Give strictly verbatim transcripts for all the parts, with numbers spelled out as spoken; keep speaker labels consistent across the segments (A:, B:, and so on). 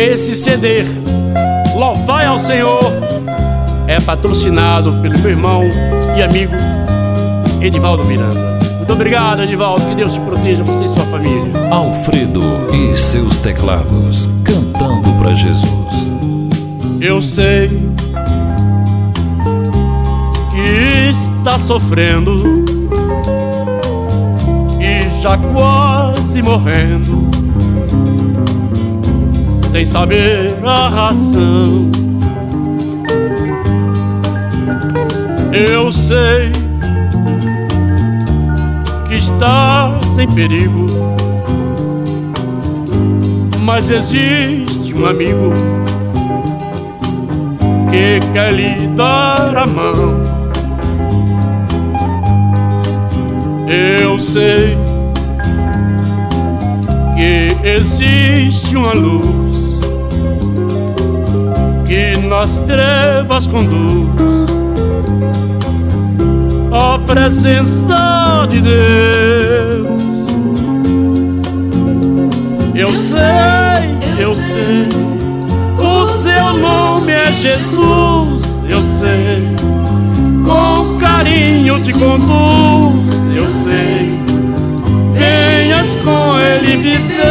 A: Esse C D, Louvai ao Senhor, é patrocinado pelo meu irmão e amigo Edivaldo Miranda. Muito obrigado, Edivaldo, que Deus te proteja, você e sua família.
B: Alfredo e seus teclados, cantando pra Jesus.
A: Eu sei que está sofrendo e já quase morrendo, sem saber a razão. Eu sei que estás em perigo, mas existe um amigo que quer lhe dar a mão. Eu sei que existe uma luz que nas trevas conduz a presença de Deus. Eu sei, eu sei, o seu nome é Jesus. Eu sei, com carinho te conduz. Eu sei, venhas com Ele viver.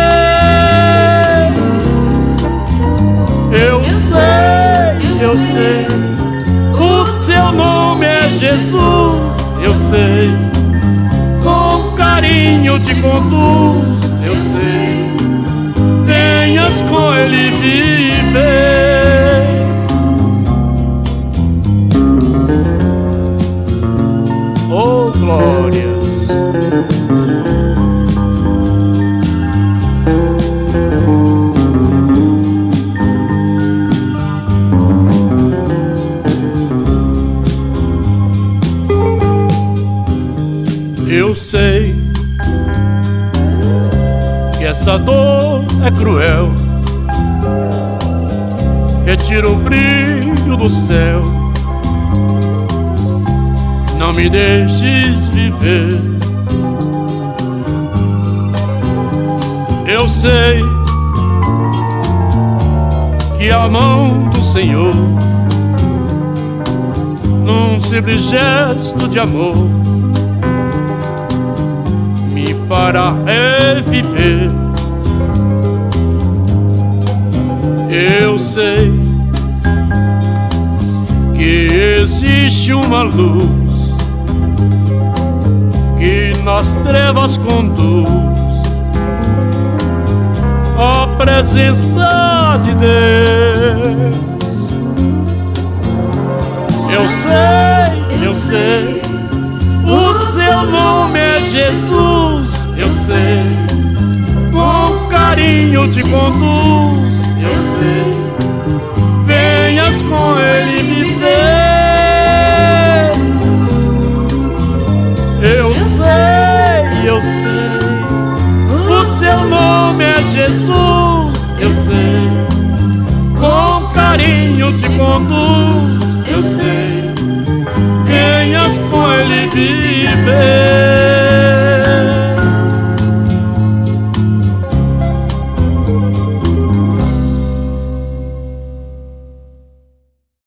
A: Eu sei, eu sei, o seu nome é Jesus. Eu sei, com carinho te conduz. Eu sei, venhas com Ele viver. Oh, glórias! Eu sei que essa dor é cruel, retira o brilho do céu. Não me deixes viver. Eu sei que a mão do Senhor, num simples gesto de amor, me fará reviver. Eu sei que existe uma luz que nas trevas conduz a presença de Deus. Eu sei, eu sei, o seu nome é Jesus. Eu sei, com carinho te conduz. Eu sei,